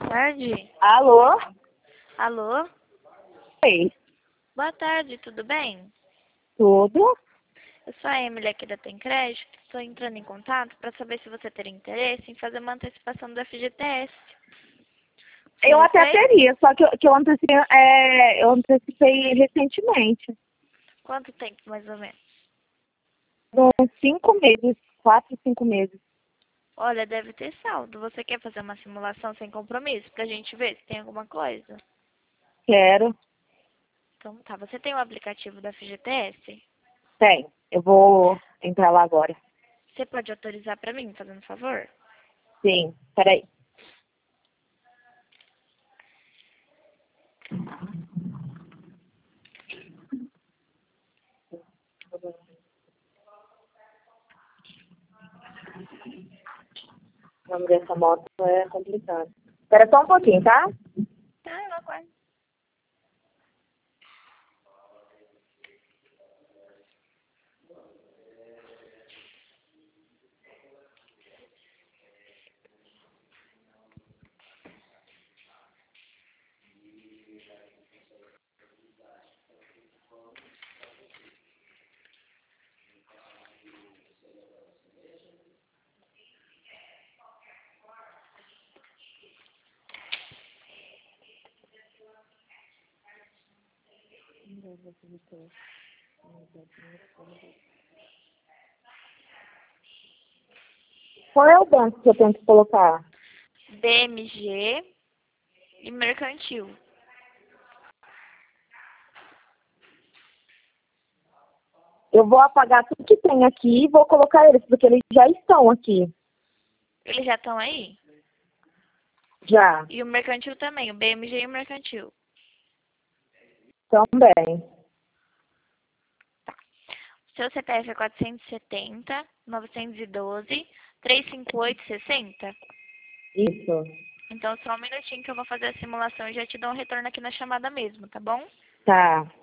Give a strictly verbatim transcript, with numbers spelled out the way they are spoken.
tarde. Alô? Alô? Oi. Boa tarde, tudo bem? Tudo? Eu sou a Emily aqui da Tem Crédito. Estou entrando em contato para saber se você teria interesse em fazer uma antecipação do F G T S. Você Eu já até fez? teria, só que, eu- que eu, antecipei, é, eu antecipei recentemente. Quanto tempo, mais ou menos? Uns cinco meses, quatro, cinco meses. Olha, deve ter saldo. Você quer fazer uma simulação sem compromisso pra gente ver se tem alguma coisa? Quero. Então tá, você tem o aplicativo do F G T S? Tem. Eu vou entrar lá agora. Você pode autorizar pra mim, fazendo um favor? Sim. Peraí. Vamos ver, essa moto é complicada. Espera só um pouquinho, tá? Tá, eu aguardo. Qual é o banco que eu tenho que colocar? B M G e Mercantil. Eu vou apagar tudo que tem aqui e vou colocar eles, porque eles já estão aqui. Eles já estão aí? Já. E o Mercantil também, o B M G e o Mercantil. Também. Seu C P F é quatrocentos e setenta, novecentos e doze, trezentos e cinquenta e oito, sessenta? Isso. Então, só um minutinho que eu vou fazer a simulação e já te dou um retorno aqui na chamada mesmo, tá bom? Tá.